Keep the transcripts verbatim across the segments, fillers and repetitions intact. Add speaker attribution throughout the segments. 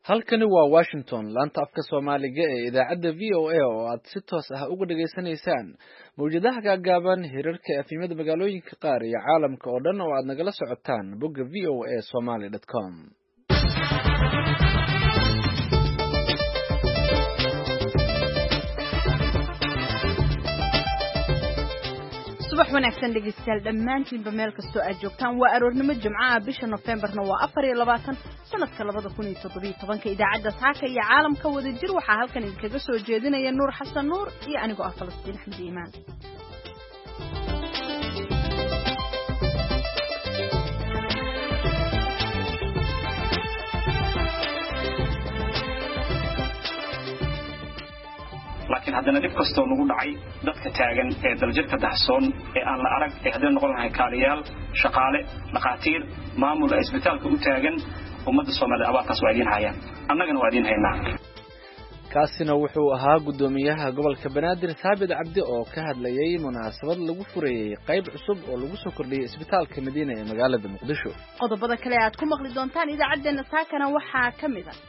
Speaker 1: halkani waa Washington laanta afka Soomaaliga ee idaacadda V O A oo aad si toos ah uga dhageysanaysaan mawjadaha gaagaaban hirarka afimada magaalooyinka qaar iyo caalamka oo dhan oo aad nagala socotaan bogga v o a somali dot com.
Speaker 2: subax wanaagsan dhegeystayaal dhammaantiinba meel kastoo aad joogtaan waa aroornimo jimcaha bisha November-na waa afar iyo labaatan sanadka labada kun iyo toddoba iyo toban idaacadda saaka iyo caalamka wada jir waxaa halkan idinkaga soo jeedinaya Nuur Xasan Nuur iyo anigoo ah Falastiin Axmed Iimaan.
Speaker 3: laakiin haddana dib kastoo nagu dhacay dadka taagan ee daljarka daxsoon ee aan la arag ee haddii noqon lahayn kaaliyaal shaqaale dhaqaatiir maamul isbitaalka u taagan ummadda Soomaaliyeed abaartaas waa idin hayaan annagana waa idin haynaa.
Speaker 1: kaasina wuxuu ahaa gudoomiyaha gobolka Banaadir Saabid Cabdi oo ka hadlayay munaasabad lagu furayay qayb cusub oo lagu soo kordhiyay isbitaalka Madiina ee magaalada Muqdisho.
Speaker 2: qodobada kale aad ku maqli doontaan idaacadeena saakana waxaa ka mid ah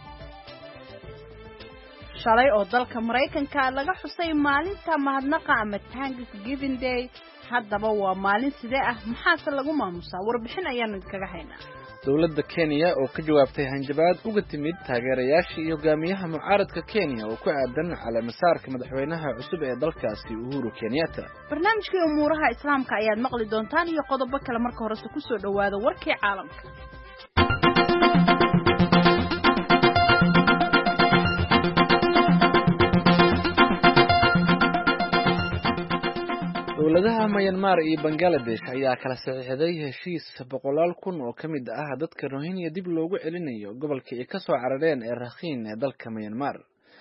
Speaker 2: shalay oo dalka Mareykanka laga xusay maalinta mahadnaqa ama Thanksgiving Day haddaba waa maalin sidee ah maxaa lagu maamusaa warbixin ayaan idinkaga haynaa.
Speaker 1: dawladda Kenya oo ka jawaabtay hanjabaad uga timid taageerayaasha iyo hogaamiyaha mucaaradka Kenya oo ku aadan calaamasaarka madaxweynaha cusub ee dalkaasi Uhuru Kenyatta.
Speaker 2: barnaamijkii umuuraha islaamka ayaad maqli doontaan iyo qodobo kale marka hore ku soo dhawaada warkii caalamka.
Speaker 1: dawladaha Myanmar iyo Bangladesh ayaa kala saxiixday heshiis boqolaal kun oo kamid ah dadka Rohingya dib loogu celinayo gobolka ay ka soo carareen ee Rakhine ee dalka Myanmar.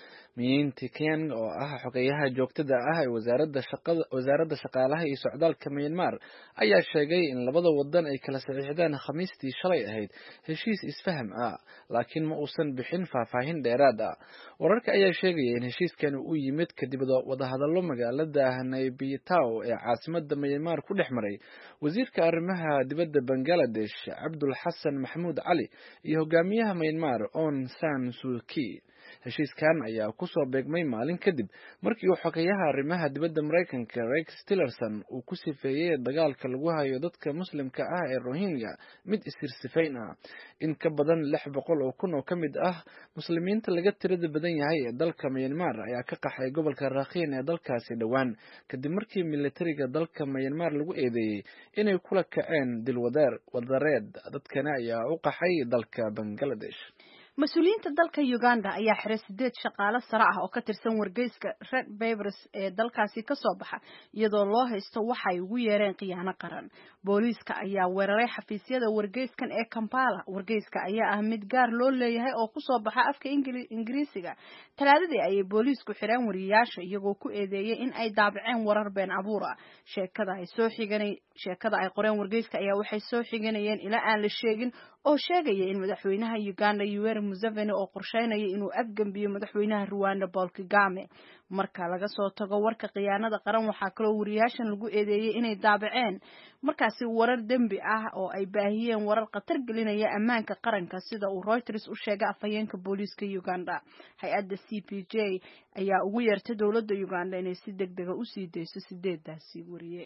Speaker 1: Miinti Kenya oo ah xogayaha joogtada ah ee wasaaradda shaqada wasaaradda shaqaalaha iyo socdaalka Myanmar ayaa sheegay in labada wadan ay kala saxiixdeen Khamiistii shalay ahayd heshiis isfaham ah laakiin ma uusan bixin faahfaahin dheeraad ah. wararka ayaa sheegaya in heshiiskan uu yimid kadib wadahadallo magaalada Naypyidaw ee caasimadda Myanmar ku dhex maray wasiirka arrimaha dibadda Bangladesh Abdul Hassan Mahmoud Ali iyo hogaamiyaha Myanmar Aung San Suu Kyi. heshiiskan ayaa ku soo beegmay maalin kadib markii uu xogayaha arrimaha dibadda Mareykanka Rex Tillerson uu ku sifeeyay dagaalka lagu hayo dadka muslimka ah ee Rohingya mid isirsifayn ah. in ka badan lix boqol oo kun oo kamid ah muslimiinta laga tirada badan yahay ee dalka Myanmar ayaa ka qaxay gobolka Rakhine ee dalkaasi dhawaan kadib markii militariga dalka Myanmar lagu eedeeyay inay kula kaceen dilwadaar wadareed dadkana ayaa u qaxay dalka Bangladesh.
Speaker 2: mas-uuliyiinta dalka Uganda ayaa xiray sideed shaqaale sare ah oo ka tirsan wargeyska Red Papers ee dalkaasi ka soo baxa iyadoo loo haysto waxa ay ugu yeereen khiyaano qaran. booliiska ayaa weeraray xafiisyada wargeyskan ee Kampala. wargeyska ayaa ah mid gaar loo leeyahay oo ku soo baxa afka Ingiriisiga. talaadadii ayay booliisku xireen wariyaasha iyagoo ku eedeeyay in ay daabaceen warar been abuur ah. sheekada ay soo xiganay sheekada ay qoreen wargeyska ayaa waxay soo xiganayeen ilaa aan la sheegin oo sheegaya in madaxweynaha Uganda Yoweri Museveni oo qorsheynaya inuu afgambiyo madaxweynaha Rwanda Paul Kagame. marka laga soo tago warka khiyaanada qaran waxaa kaloo wariyaashan lagu eedeeyay inay daabaceen markaasi warar dembi ah oo ay baahiyeen warar khatar gelinaya ammaanka qaranka sida uu Reuters u sheegay afhayeenka booliiska Uganda. hay-adda C P J ayaa ugu yeertay dawladda Uganda inay si degdeg ah u sii deyso sideedaasi wariye.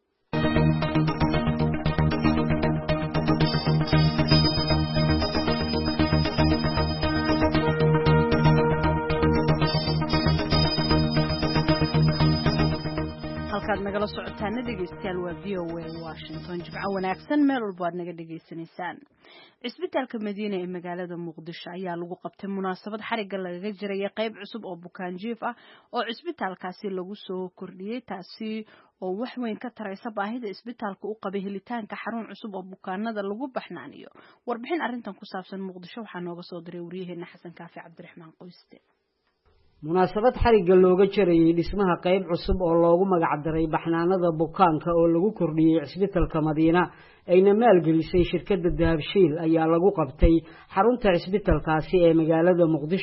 Speaker 2: halkaad nagala socotaana dhegeystayaal waa V O A Washington. jimco wanaagsan meel walba aad naga dhegeysanaysaan. cisbitaalka Madiina ee magaalada Muqdisho ayaa lagu qabtay munaasabad xariga lagaga jiray qayb cusub oo bukaan jiif ah oo cisbitaalkaasi lagu soo kordhiyay taasi oo wax weyn ka taraysa baahida cisbitaalka u qabay helitaanka xarun cusub oo bukaanada lagu baxnaaniyo. warbixin arrintan ku saabsan Muqdisho waxaa nooga soo diray wariyaheena Xasan Kaafi Cabdiraxmaan Qoyste.
Speaker 4: munaasabad xariga looga jarayay dhismaha qayb cusub oo loogu magac daray baxnaanada bukaanka oo lagu kordhiyay cisbitaalka Madiina ayna maalgelisay shirkadda Dahabshiil ayaa lagu qabtay xarunta cisbitaalkaasi ee magaalada Muqdisho.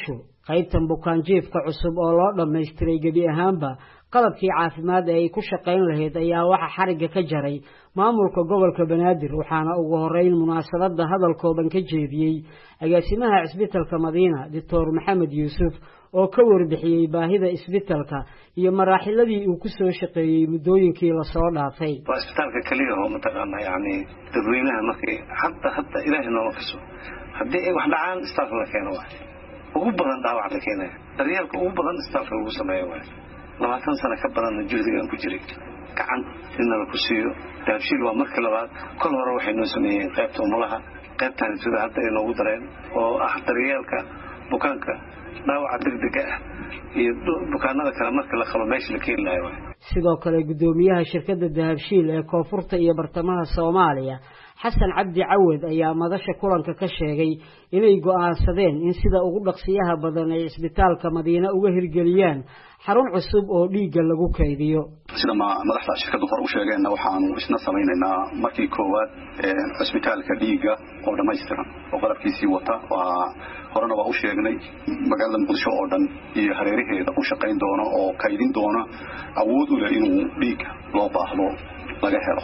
Speaker 4: qaybtan bukaanjiifka cusub oo loo dhammaystiray gebi ahaanba qalabkii caafimaad ee ay ku shaqayn lahayd ayaa waxa xariga ka jaray maamulka gobolka Banaadir waxaana ugu horeyn munaasabada hadal kooban ka jeediyay agaasimaha isbitaalka Madiina Doctor Maxamed Yuusuf oo ka warbixiyay baahida isbitaalka iyo maraaxiladii uu ku soo shaqeeyay muddooyinkii la soo dhaafay.
Speaker 3: Isbitaalka kaliya oo mataqaana yaani dadweynaha markii hatta hatta ilaahay noo fiso haddii ay wax dhacaan isbitaalka la keeno waa ugu badan dhaawac la keenay daryeelka ugu badan isbitaalka ugu sameeyo waa labaatan sano ka badan juhdigan ku jiray gacan inna ku siiyo daabshiil waa markii labaad kol hore waxay noo sameeyeen qaybta umulaha qaybtan sida hadda ay noogu dareen oo ah daryeelka bukaanka dhaawac degdeg ah iyo bukaanada kale marka la qalo meesha la keenayo
Speaker 4: sidoo kale gudoomiyaha shirkadda dahabshiil ee koonfurta iyo bartamaha Soomaaliya Xasan Cabdi Cawad ayaa madasha kulanka ka sheegay inay go'aansadeen in sida ugu dhaqsiyaha badan ay isbitaalka Madiina uga hirgeliyaan xarun cusub oo dhiigga lagu kaydiyo
Speaker 5: sida madaxda shirkaddu hor u sheegeen waxaanu isna sameeynaa markii koowaad ee isbitaalka dhiigga oo dhameystiran oo qalabkiisii wata waa horena waa u sheegnay magaalada Muqdisho oo dhan iyo hareeraheeda u shaqayn doono oo kaydin doono awood u leh inuu dhiigga loo baahdo laga helo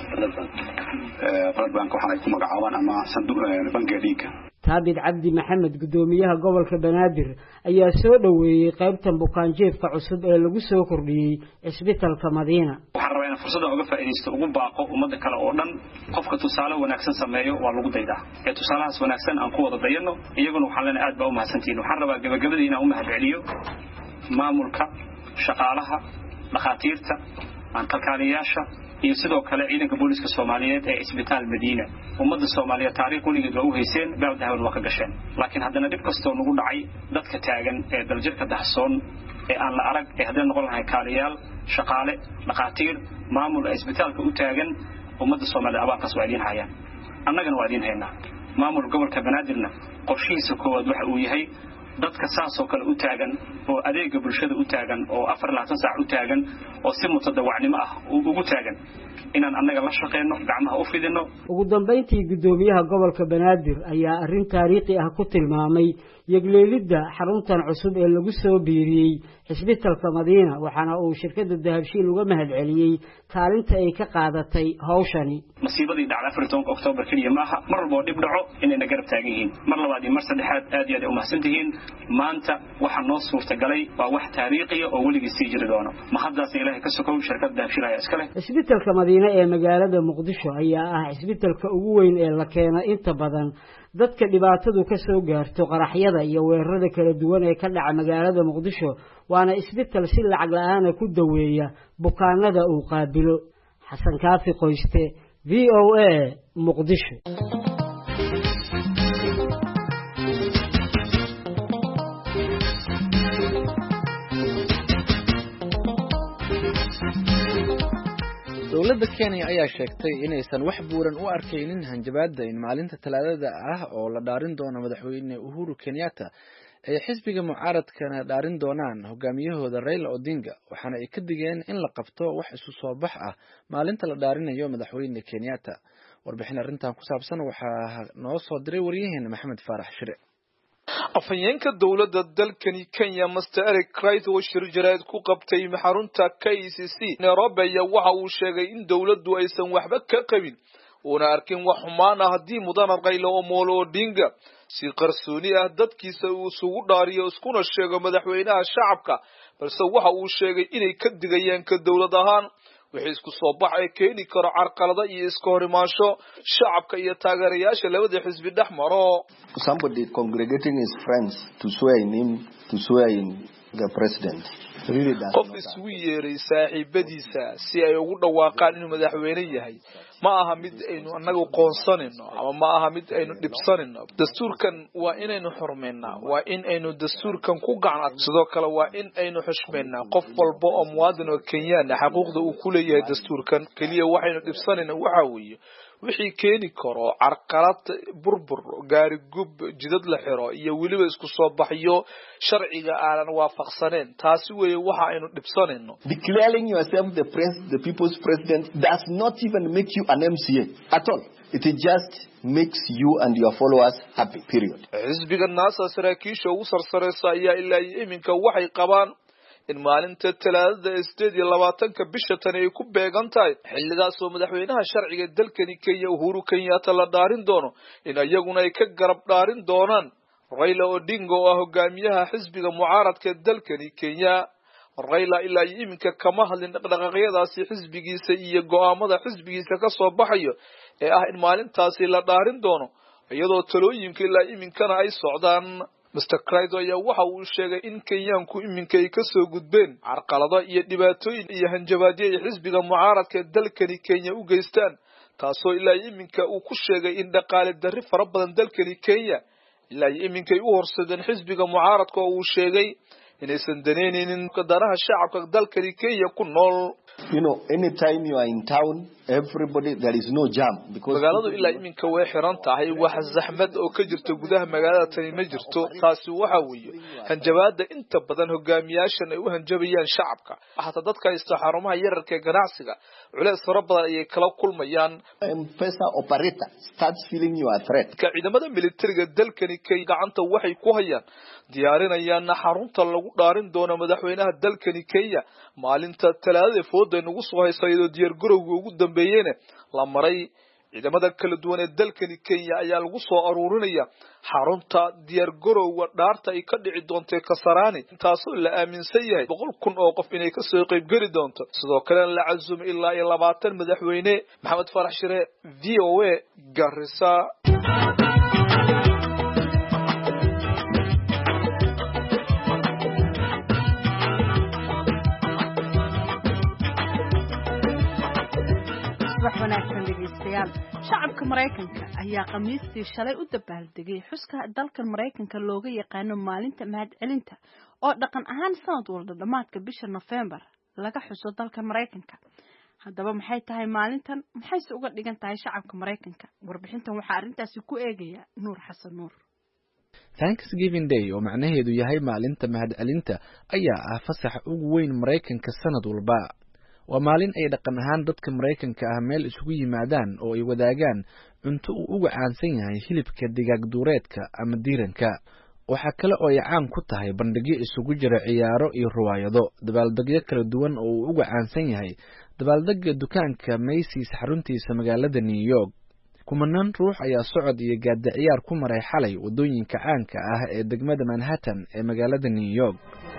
Speaker 5: ee barbanka waxaan ay ku magacaabaan ama sanduuq bangiga dhiigga
Speaker 4: Taabid Cabdi Maxamed gudoomiyaha gobolka Banaadir ayaa soo dhaweeyay qaybtan bukaanjiifka cusub ee lagu soo kordhiyay isbitaalka Madiina
Speaker 3: waxaan rabaa in fursada uga faa'iideysto ugu baaqo umada kale oo dhan qofka tusaale wanaagsan sameeyo waa lagu daydaa ee tusaalahaas wanaagsan aan ku wada dayano iyaguna waxaan leenahay aad baa u mahadsantiin waxaan rabaa gabagabadii inaan u mahadceliyo maamulka shaqaalaha dhakhaatiirta aan kalkaaliyaasha iyo sidoo kale ciidanka booliska Soomaaliyeed ee isbitaal Madiina umada Soomaaliyeed taariikh waligeed waa u hayseen baawdahan waa ka gasheen laakiin haddana dib kastoo nagu dhacay dadka taagan ee daljirka dahsoon ee aan la arag ee hadda noqon lahayn kaaliyaal shaqaale dhakhaatiir maamul isbitaalka u taagan umada Soomaaliyeed abaaqas waa idin hayaan annagana waa idin haynaa maamul gobolka Banaadirna qorshihiisa koowaad waxa uu yahay dadka saas oo kale u taagan oo adeega bulshada u taagan oo afar iyo labaatan saac u taagan oo si mutadawacnimo ah ugu taagan inaan annaga la shaqeeyno gacmaha u fidino
Speaker 4: ugu dambeyntii gudoomiyaha gobolka Banaadir ayaa arrin taariikhi ah ku tilmaamay yagleelida xaruntan cusub ee lagu soo biiriyay isbitaalka Madiina waxaana uu shirkadda dahabshiil uga mahadceliyay kaalinta ay ka qaadatay hawshani
Speaker 3: masiibadii dhacday afar iyo tobanka Oktoobar kaliya maaha mar walba dib dhaco inayna garab taagan yihiin mar labaad iyo mar saddexaad aad iyo aad u mahadsantihiin maanta waxa noo suurtagalay waa wax taariikhi ah oo weligiis sii jiri doono ma haddaas Ilaahay ka sokow shirkadda dahabshiil ayaa iska leh
Speaker 4: isbitaalka Madiina ee magaalada Muqdisho ayaa ah isbitaalka ugu weyn ee la keeno inta badan dadka dhibaatadu ka soo gaarto qaraxyada iyo weerarada kala duwan ee ka dhaca magaalada Muqdisho waana isbitaal si lacag la'aan ah ku daweeya bukaanada uu qaabilo Xasan Kaafi Qoyste V O A Muqdisho
Speaker 1: dowladda Kenya ayaa sheegtay inaysan wax buuran u arkaynin hanjabaadda in maalinta talaadada ah oo la dhaarin doono madaxweyne Uhuru Kenyatta ay xisbiga mucaaradkana dhaarin doonaan hogaamiyahooda Raila Odinga waxaana ay ka digeen in la qabto wax isu soo bax ah maalinta la dhaarinayo madaxweyne Kenyatta warbixin arrintan ku saabsan waxaa noo soo diray wariyaheena Maxamed Faarax Shire
Speaker 6: afhayeenka dowladda dalkani Kenya Master Eric Krait oo shir jaraa'id ku qabtay xarunta K C C Nairobi ayaa waxa uu sheegay in dowladdu aysan waxba ka qabin una arkin wax xumaan ah haddii mudane Raila Omolo Odinga si qarsooni ah dadkiisa uu isugu dhaariyo iskuna sheego madaxweynaha shacabka balse waxa uu sheegay inay ka digayaan ka dowlad ahaan wixii isku soo bax ay keeni karo carqalada iyo iska horimaansho shacabka iyo taageerayaasha labada xisbi dhexmaro.
Speaker 7: Somebody congregating his friends to swear in him to swear in the president really does
Speaker 6: qof isugu yeeray saaxiibadiisa si ay ugu dhawaaqaan inuu madaxweyne yahay ma aha mid aynu annagu qoonsanino ama ma aha mid aynu dhibsanino dastuurkan waa inaynu xurmeynaa waa in aynu dastuurkan ku gacan sidoo kale waa in aynu xushmeynaa qof walba oo muwaadin oo Kenyan xuquuqda uu ku leeyahay dastuurkan kaliya waxaynu dhibsanina waxa weeye wixii keeni karo carqalad burbur gaari gub jidad la xiro iyo waliba isku soo baxyo sharciga aan waafaqsaneen taasi weeye waxa aynu dhibsanayno.
Speaker 7: Declaring yourself the pres the people's president does not even make you an M C A at all. It just makes you and your followers happy, period.
Speaker 6: xisbiga naasa saraakiisha ugu sarsareysa ayaa ilaa iminka waxay qabaan in maalinta talaadada sideed iyo labaatanka bisha tan ay ku beegan tahay xilligaas oo madaxweynaha sharciga dalkani Kenya Uhuru Kenyatta la dhaarin doono in ayaguna ay ka garab dhaarin doonaan Raila Odinga oo ah hogaamiyaha xisbiga mucaaradka dalkani Kenya. Raila ilaa iminka kama hadlin dhaqdhaqaaqyadaasi xisbigiisa iyo go'aamada xisbigiisa ka soo baxayo ee ah in maalintaasi la dhaarin doono iyadoo talooyinka ilaa iminkana ay socdaan. Mister Crido ayaa waxa uu sheegay in Kenyaanku iminka ay ka soo gudbeen carqalado iyo dhibaatooyin iyo hanjabaadyo ay xisbiga mucaaradka dalkani Kenya u geystaan, taasoo ilaa iminka uu ku sheegay in dhaqaale darri fara badan dalkani Kenya ilaa iminka ay u horsadeen xisbiga mucaaradka oo uu sheegay inaysan daneenaynin qadaraha shacabka dalkani Kenya ku nool.
Speaker 7: You know, anytime you are in town, everybody, there is no jam. Because
Speaker 6: magaaladu ilaa iminka way xiran tahay, wax zaxmad oo ka jirta gudaha magaalada tani ma jirto. taasi waxa weeye hanjabaada inta badan hogaamiyaashan ay u hanjabayaan shacabka, xataa dadka istaxarumaha yararka ee ganacsiga culeys fara badan ay kala kulmayaan.
Speaker 7: M-Pesa operator starts feeling you are threat.
Speaker 6: ka ciidamada militariga dalkani Kenya gacanta waxay ku hayaan diyaarinayaan xarunta lagu dhaarin doono madaxweynaha dalkani Kenya maalinta talaadada fooda nagu soo haysayo diyaar garowga ugu dambeeyeen la maray. ciidamada kala duwan ee dalkani Kenya ayaa lagu soo aruurinaya xarunta diyaar garowga dhaarta ay ka dhici doonto Kasarani, taasoo la aaminsan yahay boqol kun oo qof inay ka soo qayb gali doonto. sidoo kale la casuumay ilaa iyo labaatan madaxweyne. Maxamed Farax Shire, V O A, Garissa.
Speaker 2: shacabka Mareykanka ayaa Khamiistii shalay u dabaaldegay xuska dalkan Mareykanka looga yaqaano maalinta mahadcelinta oo dhaqan ahaan sanad walba dhamaadka bisha November laga xuso dalka Mareykanka. haddaba maxay tahay maalintan, maxayse uga dhigan tahay shacabka Mareykanka? warbixintan waxaa arrintaasi ku eegaya Nuur Xasan Nuur.
Speaker 1: Thanksgiving Day oo macnaheedu yahay maalinta mahadcelinta ayaa ah fasaxa ugu weyn Mareykanka sanad walba. waa maalin ay dhaqan ahaan dadka Mareykanka ah meel isugu yimaadaan oo ay wadaagaan cunto uu uga caansan yahay hilibka digaag duureedka ama diiranka. waxa kale oo ay caan ku tahay bandhigyo isugu jira ciyaaro iyo riwaayado, dabaaldegyo kala duwan oo uu uga caansan yahay dabaaldega dukaanka Macy's xaruntiisa magaalada New York. kumanaan ruux ayaa socod iyo gaada ciyaar ku maray xalay wadooyinka caanka ah ee degmada Manhattan ee magaalada New York.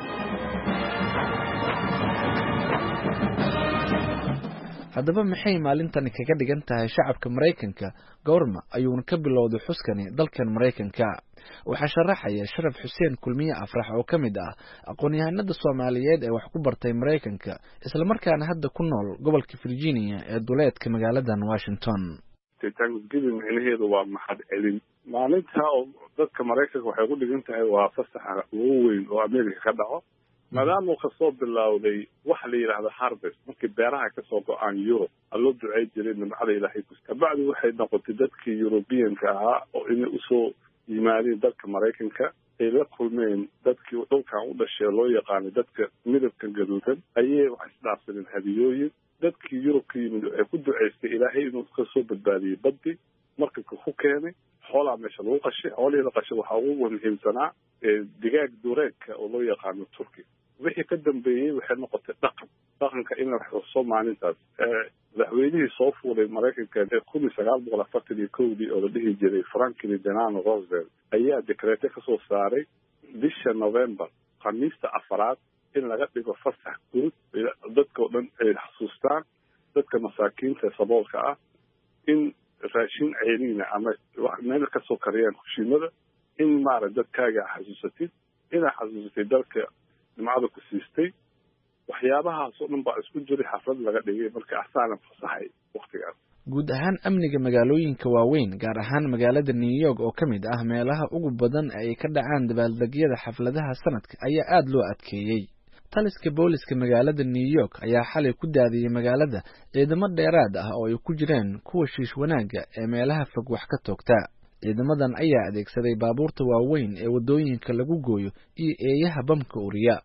Speaker 1: haddaba maxay maalintan kaga dhigan tahay shacabka Mareykanka? goorma ayuuna ka bilowday xuskani dalkan Mareykanka? waxaa sharaxaya Sharaf Xuseen Kulmiye Afrax oo kamid ah aqoon-yahanada Soomaaliyeed ee wax ku bartay Mareykanka isla markaana hadda ku nool gobolka Virginia ee duleedka magaalada Washington.
Speaker 8: Thanksgiving macnaheedu waa mahadcelin. maalinta oo dadka Mareykanka waxay ku dhigan tahay waa fasaxa ugu weyn oo Ameerika ka dhaco, maadaama uu kasoo bilowday waxa la yiraahdo harvest, markii beeraha ka soo go'aan Europe allo ducay jiray nimcada Ilaahay ku kabacdi waxay noqotay dadkii European-ka ahaa oo inay u soo yimaadeen dalka Mareykanka ay la kulmeen dadkii dhulkan u dhashay loo yaqaan dadka midabka gaduudan ayay wax isdhaafsadeen hadiyooyin. dadkii Europe ka yimid ay ku duceystay Ilaahay inuu ka soo badbaadiyo baddi marka ku keenay xoolaha meesha lagu qashay. xoolihii la qashay waxa ugu muhiimsanaa digaag duureedka oo loo yaqaano Turkey. wixii ka dambeeyay waxay noqotay dhaqan dhaqanka in la xuso maalintaas. madaxweynihii soo fuulay Mareykanka ee kun iyo sagaal boqol afartan iyo kowdii oo la dhihi jiray Franklin Delano Roosevelt ayaa dekreete ka soo saaray bisha November khamiista afraad in laga dhigo fasax guud dadka oo dhan ay xasuustaan dadka masaakiinta saboolka ah in raashin ceelina ama wax meel ka soo kariyaan kushiimada in maara dadkaaga xasuusatid ina xasuusatay dalka nimcada ku siistay. waxyaabahaas oo dhan baa isku jiray xaflad laga dhigay marka asaan fasaxay waqtigaas.
Speaker 1: guud ahaan amniga magaalooyinka waaweyn gaar ahaan magaalada New York oo kamid ah meelaha ugu badan ay ka dhacaan dabaaldegyada xafladaha sanadka ayaa aad loo adkeeyay. taliska booliska magaalada New York ayaa xalay ku daadiyay magaalada ciidamo dheeraad ah oo ay ku jiraan kuwa shiish wanaaga ee meelaha fog wax ka toogta. ciidamadan ayaa adeegsaday baabuurta waaweyn ee wadooyinka lagu gooyo iyo eeyaha bamka uriya.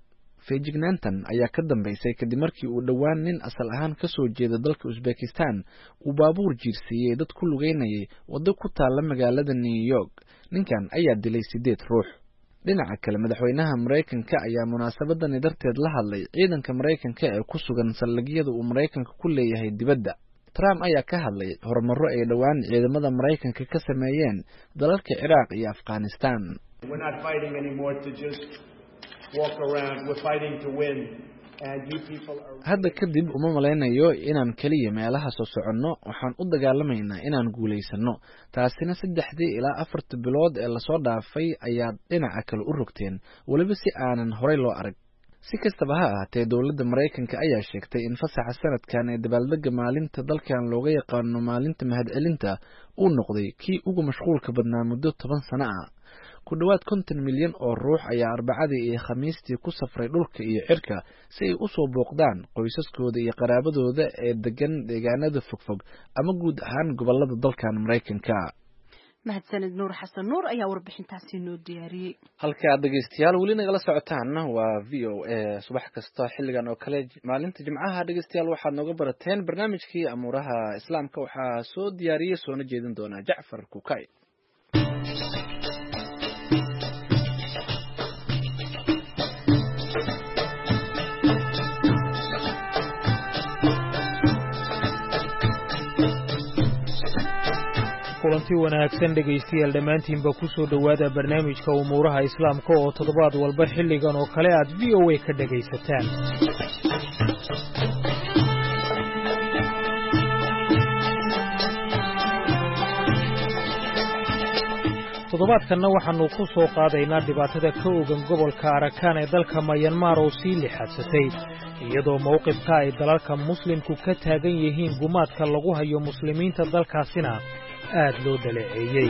Speaker 1: feejignaantan ayaa ka dambeysay kadib markii uu dhowaan nin asal ahaan ka soo jeeda dalka Uzbekistan uu baabuur jiirsiiyey dad ku lugeynayay waddo ku taalla magaalada New York. ninkan ayaa dilay sideed ruux. dhinaca kale madaxweynaha Mareykanka ayaa munaasabadani darteed la hadlay ciidanka Mareykanka ee ku sugan saldhigyada uu Mareykanka ku leeyahay dibadda. Trump ayaa ka hadlay horumaro ay dhowaan ciidamada Mareykanka ka sameeyeen dalalka Ciraaq iyo Afghanistan.
Speaker 9: We're not fighting anymore to just walk around. We're fighting to win. And you people are...
Speaker 1: hadda kadib uma malaynayo inaan kaliya meelaha soo soconno, waxaan u dagaalamaynaa inaan guulaysano. taasina saddexdii ilaa afartii bilood ee la soo dhaafay ayaa dhinaca kale u rogteen, waliba si aanan horey loo arag. si kastaba ha ahaatee dowladda Mareykanka ayaa sheegtay in fasaxa sanadkan ee dabaaldega maalinta dalkan looga yaqaano maalinta mahadcelinta uu noqday kii ugu mashquulka badnaa muddo toban sano ah. ku dhawaad konton milyan oo ruux ayaa Arbacadii iyo Khamiistii ku safray dhulka iyo cirka si ay u soo booqdaan qoysaskooda iyo qaraabadooda ee degan deegaanada fogfog ama guud ahaan gobolada dalkan Mareykanka.
Speaker 2: mahadsanid Nuur Xasan Nuur ayaa warbixintaasi noo diyaariyay.
Speaker 1: halka dhageystayaal weli nagala socotaan waa V O A subax kasta xilligan oo kale maalinta Jimcaha. dhageystayaal waxaad nooga barateen barnaamijkii amuuraha islaamka, waxaa soo diyaariyay soona jeedin doona Jacfar Kukay.
Speaker 10: kulanti wanaagsan dhegaystayaal dhammaantiinba ku soo dhowaada barnaamijka umuuraha islaamka oo toddobaad walba xilligan oo kale aad V O A ka dhagaysataan. toddobaadkanna waxaanu ku soo qaadaynaa dhibaatada ka ogan gobolka Arakan ee dalka Myanmar oo sii lixadsatay, iyadoo mowqifka ay dalalka muslimku ka taagan yihiin gumaadka lagu hayo muslimiinta dalkaasina aad loo dhaleeceeyey.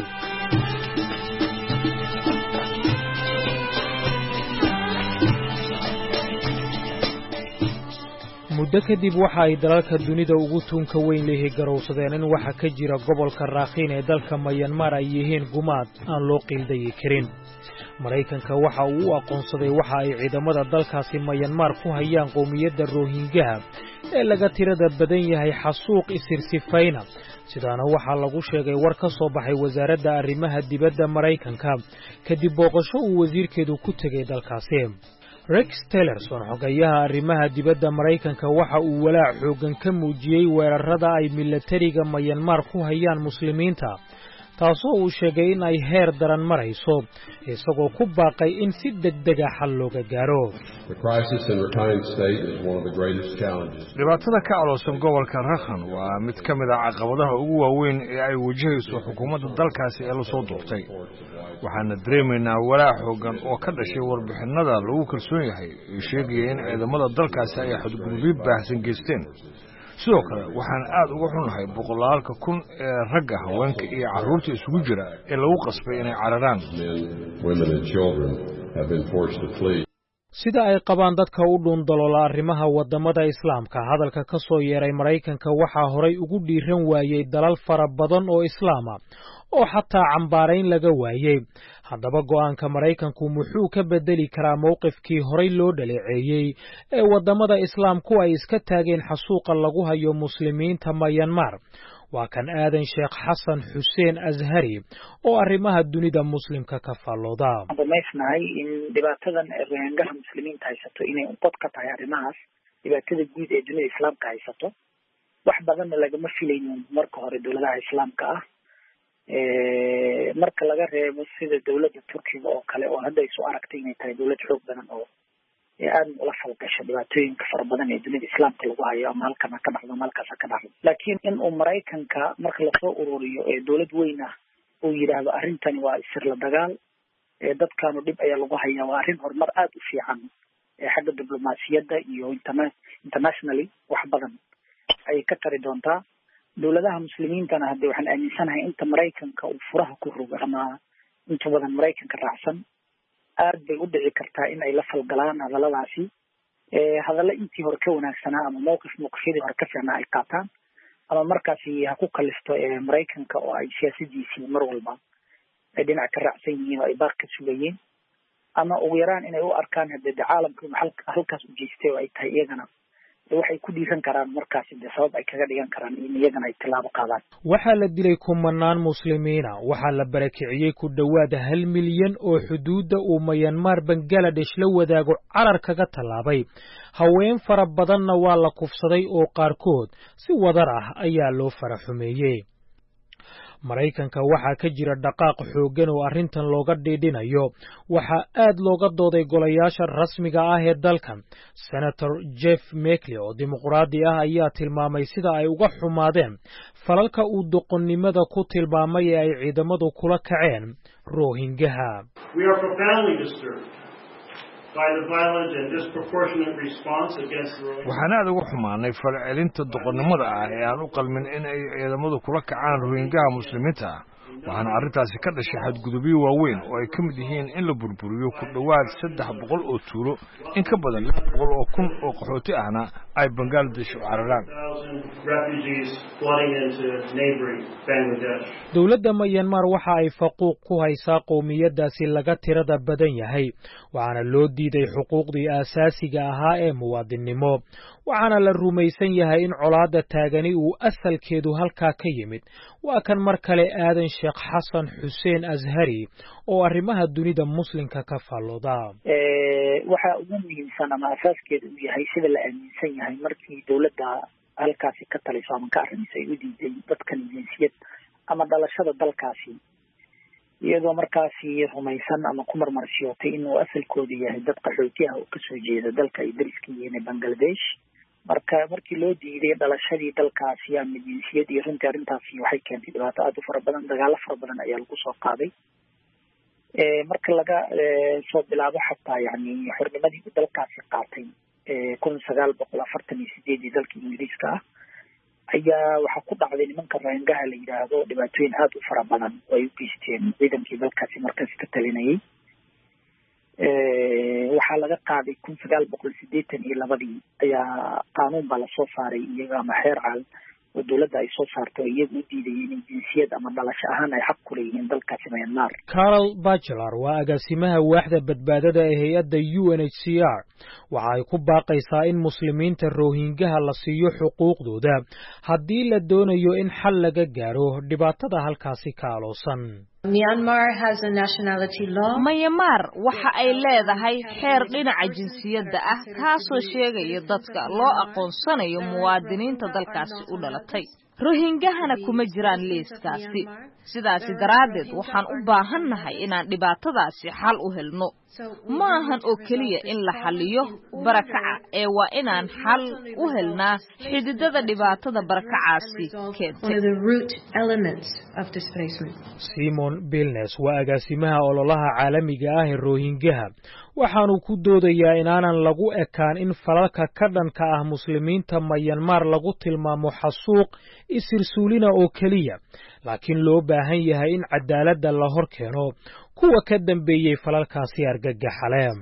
Speaker 10: muddo kadib waxa ay dalalka dunida ugu tunka weyn leeyahay garowsadeen in waxa ka jira gobolka Rakhine ee dalka Myanmar ay yihiin gumaad aan loo qiildayi karin. Mareykanka waxa uu u aqoonsaday waxa ay ciidamada dalkaasi Myanmar ku hayaan qowmiyadda Rohingya ee laga tirada badan yahay xasuuq isirsifayna. sidaana waxaa lagu sheegay war ka soo baxay wasaaradda arrimaha dibadda Mareykanka kadib booqasho uu wasiirkeedu ku tagay dalkaasi. Rex Tillerson xogayaha arrimaha dibadda Mareykanka waxa uu walaac xoogan ka muujiyay weerarada ay militariga Myanmar ku hayaan muslimiinta, taasoo uu sheegay in ay heer daran marayso, isagoo ku baaqay in si degdeg ah xal looga gaaro.
Speaker 11: dhibaatada ka aloosan gobolka Rakhine waa mid ka mid ah caqabadaha ugu waaweyn ee ay wajahayso xukuumadda dalkaasi ee la soo doortay. waxaana dareemaynaa walaac xoogan oo ka dhashay warbixinada lagu kalsoon yahay ee sheegaya in ciidamada dalkaasi ay xadgudubyo baahsan geysteen. sidoo kale waxaan aad uga xunnahay boqolaalka kun ee ragga, haweenka iyo carruurta isugu jira ee lagu qasbay inay cararaan.
Speaker 10: sida ay qabaan dadka u dhuundaloola arrimaha wadamada islaamka, hadalka ka soo yeeray Mareykanka waxaa horay ugu dhiiran waayey dalal fara badan oo islaama oo xataa cambaarayn laga waayey. haddaba go'aanka Mareykanku muxuu ka bedeli karaa mowqifkii horay loo dhaleeceeyey ee wadamada islaamku ay iska taageen xasuuqa lagu hayo muslimiinta Myanmar? waa kan aadan Sheekh Xasan Xuseen Azhari oo arrimaha dunida muslimka ka faalooda.
Speaker 12: Dhammaysnahay in dhibaatadan Rohingya muslimiinta haysato inay qod ka tahay arrimahaas dhibaatada guud ee dunida islaamka haysato. wax badan lagama filaynin marka hore dawladaha islaamka ah, ee marka laga reebo sida dawladda Turkiga oo kale oo hadda ay soo aragtay inay tahay dawlad xoog badan oo ee aad ula falgasho dhibaatooyinka fara badan ee dunida islaamka lagu hayo ama halkan ka dhacdo halkaas ka dhacdo. laakiin in uu Mareykanka marka la soo ururiyo ee dawlad weyn ah uu yiraahdo arrintan waa isir la dagaal ee dadkaanu dhib ayaa lagu hayaa, waa arrin horumar aad u fiican ee xagga diblomaasiyadda iyo internationally wax badan ay ka tari doontaa. dawladaha muslimiintana hadda waxaan aaminsanahay inta Mareykanka uu furaha ku rogo ama inta badan Mareykanka raacsan aad bay u dhici kartaa in ay la falgalaan hadalladaasi, ee hadallo intii hore ka wanaagsanaa ama mowqif mowqifyadii hore ka fiicnaa ay qaataan, ama markaasi ha ku kalisto ee Mareykanka oo ay siyaasadiisii mar walba ay dhinac ka raacsan yihiin oo ay baaq ka sugayeen, ama ugu yaraan inay u arkaan hadee de caalamka halkaas u jeestay oo ay tahay iyagana waxay ku dhiiran karaan markaasi de sabab ay kaga dhigan karaan in iyagana ay tilaabo qaadaan.
Speaker 10: waxaa la dilay kumanaan muslimiina, waxaa la barakiciyey ku dhowaad hal milyan oo xuduudda uu Myanmar Bangladesh la wadaago carar kaga tallaabay. haween fara badanna waa la kufsaday oo qaarkood si wadar ah ayaa loo fara xumeeyey. Maraykanka waxaa ka jira dhaqaaq xooggan oo arrintan looga dhiidhinayo. waxaa aad looga dooday golayaasha rasmiga ah ee dalkan. Senator Jeff Merkley oo dimuqraadi ah ayaa tilmaamay sida ay uga xumaadeen falalka uu doqonnimada ku tilmaamay ee ay ciidamadu kula kaceen Rohingyaha.
Speaker 11: waxaan aad uga xumaanay falcelinta doqonnimada ah ee aan u qalmin in ay ciidamadu kula kacaan Rohingyaha muslimiinta ah. waxaana arrintaasi ka dhashay xadgudubyo waaweyn oo ay ka mid yihiin in la burburiyo ku dhowaad saddex boqol oo tuulo, in ka badan lix boqol oo kun oo qaxooti ahna ay Bangladesh u cararaan.
Speaker 10: dowladda Myanmar waxa ay faquuq ku haysaa qowmiyadaasi laga tirada badan yahay, waxaana loo diiday xuquuqdii aasaasiga ahaa ee muwaadinimo. waxaana la rumaysan yahay in colaadda taagani uu asalkeedu halkaa ka yimid. waa kan mar kale aadan sheekh xasan xuseen Azhari oo arrimaha dunida muslimka ka fallooda.
Speaker 12: waxa ugu muhiimsan ama asaaskeedu uu yahay sida la aaminsan yahay markii dowladda halkaasi ka taliso ama ka arrimisay u diiday dadkan jinsiyad ama dhalashada dalkaasi, iyadoo markaasi rumaysan ama ku marmarsiyootay inuu asalkoodu yahay dad qaxooti ah oo kasoo jeeda dalka ay dariska yihiin Bangladesh. marka markii loo diiday dhalashadii dalkaasi ama jinsiyad iyo runtii arrintaasi waxay keentay dhibaato aad u fara badan, dagaalo fara badan ayaa lagu soo qaaday. marka laga soo bilaabo xataa yani xornimadii uu dalkaasi qaatay kun sagaal boqol afartan iyo sideedii dalka Ingiriiska ah ayaa waxaa ku dhacday nimanka Rohingyaha la yidhaahdo dhibaatooyin aad u fara badan oo ay u geysteen ciidankii dalkaasi markaasi ka talinayay. waxaa laga qaaday kun sagaal boqol sideetan iyo labadii ayaa qaanuun baa lasoo saaray iyaga ama xeer caal oo dowladda ay soo saarto iyaga u diidayeen in jinsiyad ama dhalasho ahaan ay xaq ku leeyihiin dalkaasi Myanmar.
Speaker 10: Carol Bachelor waa agaasimaha waaxda badbaadada ee hay-adda U N H C R. waxa ay ku baaqaysaa in muslimiinta Rohingyaha la siiyo xuquuqdooda haddii la doonayo in xal laga gaaro dhibaatada halkaasi ka aloosan.
Speaker 13: Myanmar has a nationality law.
Speaker 14: Myanmar waxa ay leedahay xeer dhinaca jinsiyadda ah kaasoo sheegaya dadka loo aqoonsanayo muwaadiniinta dalkaasi u dhalatay. Rohingyahana kuma jiraan liiskaasi. sidaasi daraaddeed waxaan u baahannahay inaan dhibaatadaasi xal u helno. ma ahan oo keliya in la xalliyo barakaca ee waa inaan xal u helnaa xididada dhibaatada barakacaasi keentay.
Speaker 10: Simon Bilnes waa agaasimaha ololaha caalamiga ah ee Rohingyaha. waxaanu ku doodayaa inaanan lagu ekaan in falalka ka dhanka ah muslimiinta Myanmar lagu tilmaamo xasuuq isirsuulina oo keliya, laakiin loo baahan yahay in cadaaladda la hor keeno kuwa ka dambeeyay falalkaasi argagaxaleen.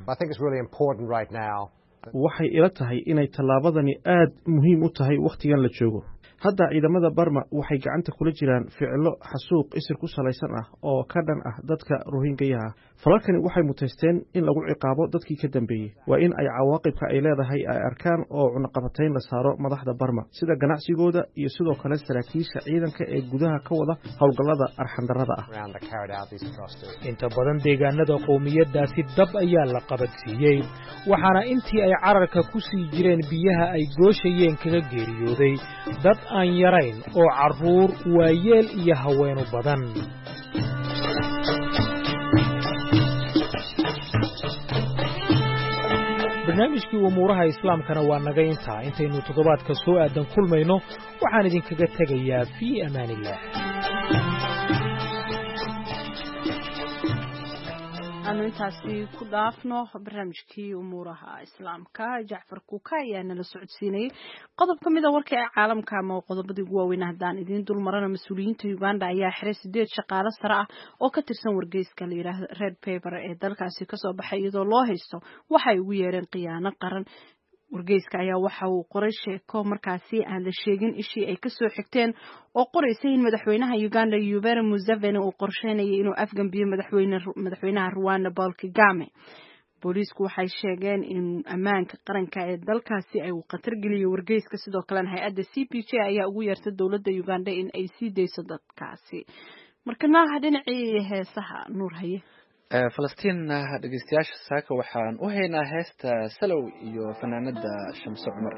Speaker 15: waxay ila tahay inay tallaabadani aad muhiim u tahay wakhtigan la joogo. hadda ciidamada Burma waxay gacanta kula jiraan ficilo xasuuq isir ku salaysan ah oo ka dhan ah dadka Rohingyaha. falalkani waxay muteysteen in lagu ciqaabo dadkii ka dambeeyay. waa in ay cawaaqibka ay leedahay ay arkaan oo cunaqabatayn la saaro madaxda Burma sida ganacsigooda iyo sidoo kale saraakiisha ciidanka ee gudaha ka wada howlgallada arxandarrada ah.
Speaker 10: inta badan deegaanada qowmiyadaasi dab ayaa la qabadsiiyey, waxaana intii ay cararka ku sii jireen biyaha ay gooshayeen kaga geeriyooday dad aan yarayn oo carruur, waayeel iyo haweenu badan. barnaamijkii umuuraha islaamkana waa naga intaa. intaynu toddobaadka soo aadan kulmayno waxaan idinkaga tegayaa fii amaanillah.
Speaker 2: aanu intaasi ku dhaafno barnaamijkii umuuraha islaamka. Jacfar Kuka ayaa nala socodsiinayay qodob ka mid ah warka ee caalamka ama qodobadii ugu waaweyn haddaan idiin dul marana. mas-uuliyiinta Uganda ayaa xiray sideed shaqaale sare ah oo ka tirsan wargeyska la yiraahdo Red Paper ee dalkaasi ka soo baxay iyadoo loo haysto waxay ugu yeereen khiyaano qaran. wargeyska ayaa waxa uu qoray sheeko markaasi aan la sheegin ishii ay ka soo xigteen oo qoraysay in madaxweynaha Uganda Yoweri Museveni uu qorsheynayay inuu afgambiyo madaxweyne madaxweynaha Rwanda Paul Kagame. booliisku waxay sheegeen in ammaanka qaranka ee dalkaasi ay khatar geliyo wargeyska sidoo kalena hay-adda c p j ayaa ugu yeertay dowladda Uganda in ay sii dayso dadkaasi markana dhinacii heesaha nuur haye
Speaker 1: falastiin dhegeystayaasha saaka waxaan u haynaa heesta salow iyo fanaanada Shamso Cumar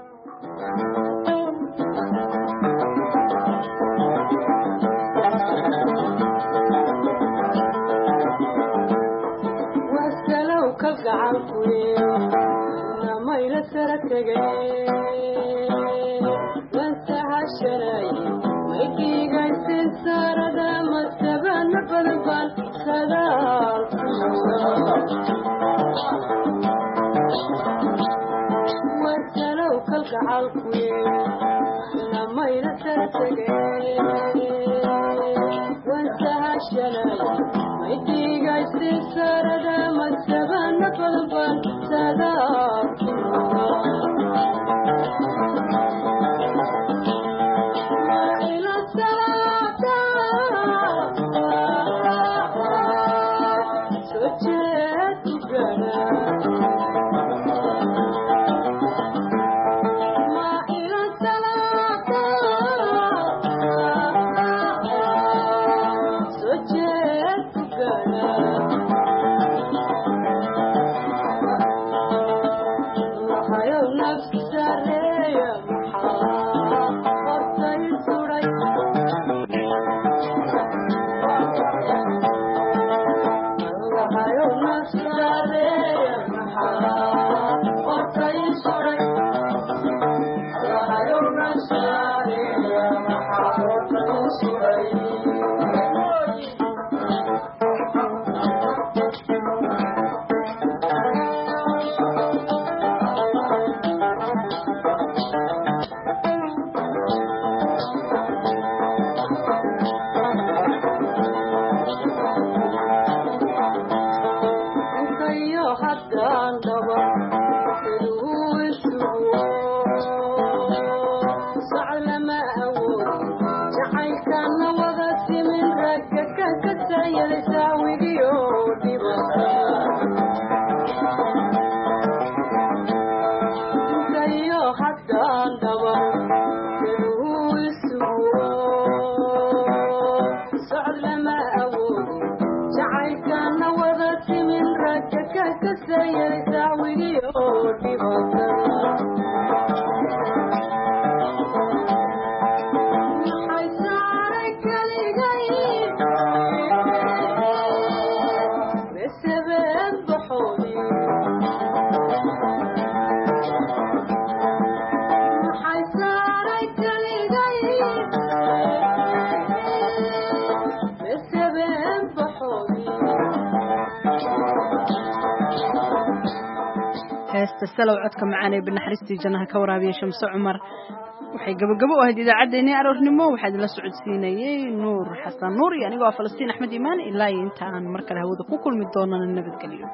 Speaker 2: salow codka macaan ee banaxariistii jannaha ka waraabiya Shamso Cumar waxay gabagabo u ahayd idaacadeena aroornimo waxaad la socodsiinayay Nuur Xasan Nuur iyo anigoo Falastiin Axmed Iimaan ilaa inta aan mar kale hawada ku kulmi doonana nabadgelyo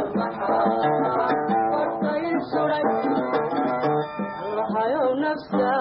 Speaker 2: نفسه